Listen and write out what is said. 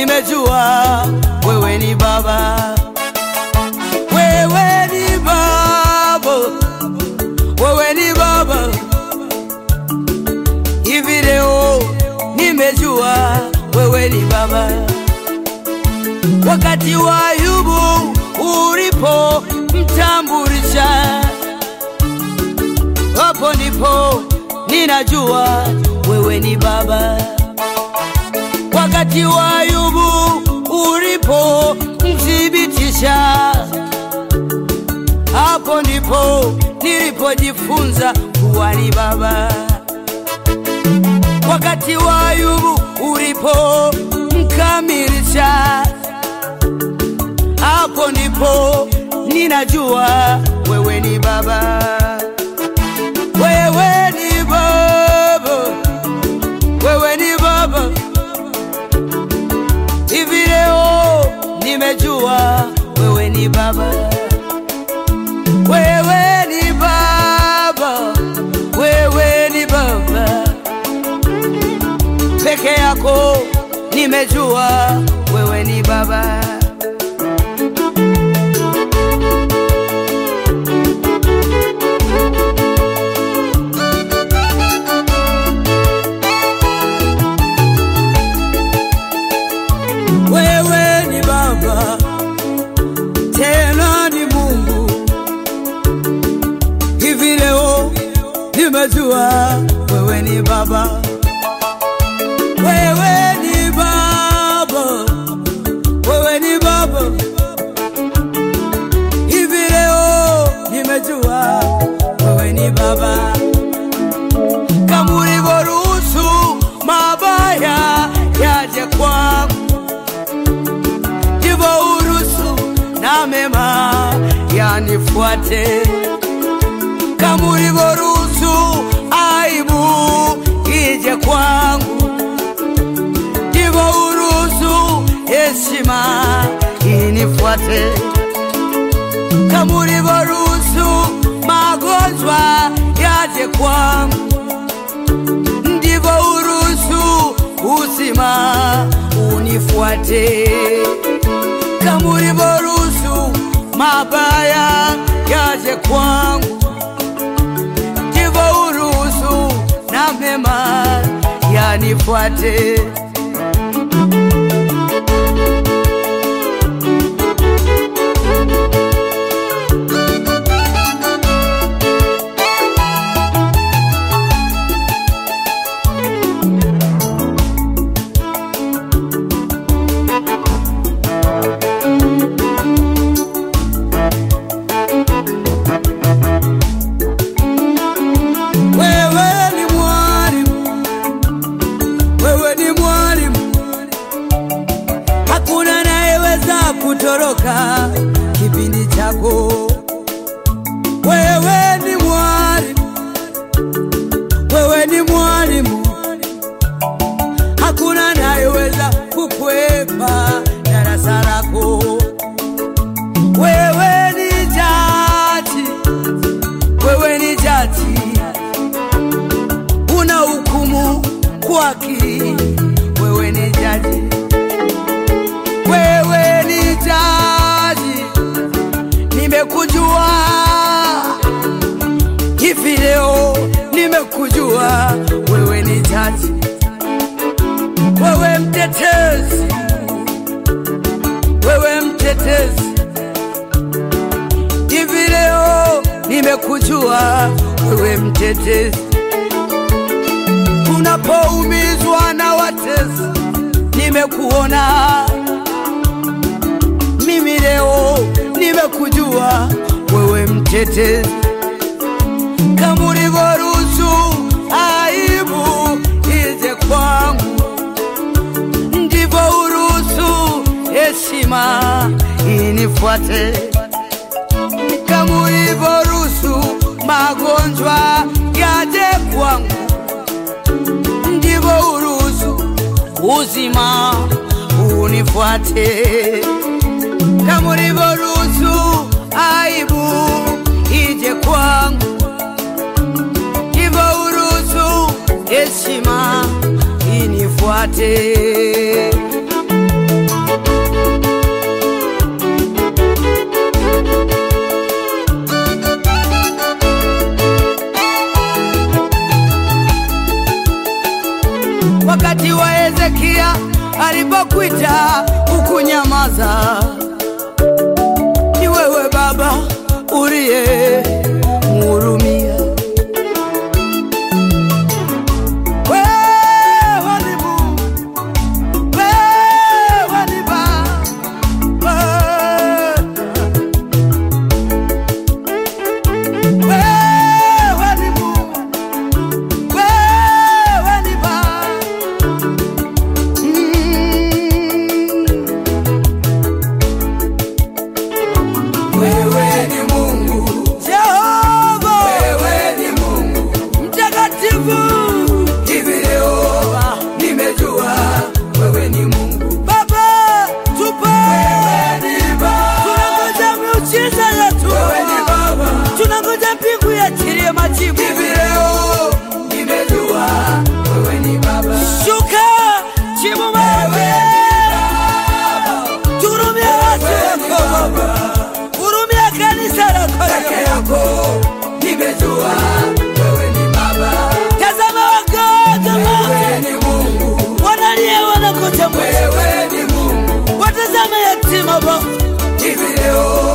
nimejua wewe ni Baba, wewe ni Baba, wewe ni Baba. Hivi leo nimejua wewe ni Baba. Wakati wa Ayubu ulipo mtambulisha, hapo ndipo ninajua wewe ni Baba. Wakati wa Ayubu ulipo mthibitisha, hapo ndipo nilipojifunza kuwa ni Baba. Wakati wa Ayubu ulipo mkamilisha, hapo ndipo ninajua wewe ni Baba. Wewe ni Baba, wewe ni Baba. Hivi leo nimejua wewe ni Baba, wewe ni Baba, wewe ni Baba. Peke yako nimejua wewe ni Baba. Wewe ni Baba, tena ni Mungu. Hivi leo nimejua wewe ni Baba, wewe ni Baba, wewe ni Baba. Hivi leo nimejua wewe ni Baba. Kama ulivyoruhusu mabaya yaje kwangu, ndivyo uruhusu na mema yanifuate. Kama ulivyoruhusu aibu ije kwangu, ndivyo uruhusu heshima inifuate. Kama ulivyoruhusu magonjwa yaje kwangu, ndivyo uruhusu uzima unifuate. Kama ulivyoruhusu mabaya yaje kwangu, ndivyo uruhusu na mema yanifuate. Kutoroka kipindi chako, wewe ni mwalimu, wewe ni mwalimu. Hakuna anayeweza kukwepa darasa lako. Wewe ni jaji, wewe ni jaji, una hukumu kwa haki. Wewe ni jaji, wewe ni jaji, nimekujua. Hivi leo nimekujua wewe ni jaji, wewe mtetezi, wewe mtetezi. Hivi leo nimekujua wewe mtetezi. Unapoumizwa na watesi, nimekuona. Mimi leo nimekujua wewe mtetezi. Kama ulivyoruhusu aibu ije kwangu, ndivyo uruhusu heshima inifuate. Kama ulivyoruhusu magonjwa yaje kwangu, ndivyo uruhusu uzima unifuate. Kama ulivyoruhusu aibu ije kwangu, ndivyo uruhusu heshima inifuate. Hezekia alipokuita ukunyamaza. Ni wewe Baba uliye mhurumia. Wewe ni Mungu, wewe ni Baba, wewe ni Mungu, wewe ni Baba. Wewe ni Mungu Jehova, wewe ni Mungu mtakatifu. Hivi leo nimejua wewe ni Mungu Baba, tupe. Wewe ni Baba, tunangoja miujiza yetu. Wewe ni Baba, tunangoja mbingu iachilie majibu. Hivi leo nimejua wewe ni Baba, shuka jibu maombi. Turumia watu wako, hurumia kanisa lako yako. Nimejua wewe ni Baba. Tazama wagonjwa, wewe ni Mungu. Wanalia wanakuja, wewe ni Mungu. Watazama yatima Baba, hivi leo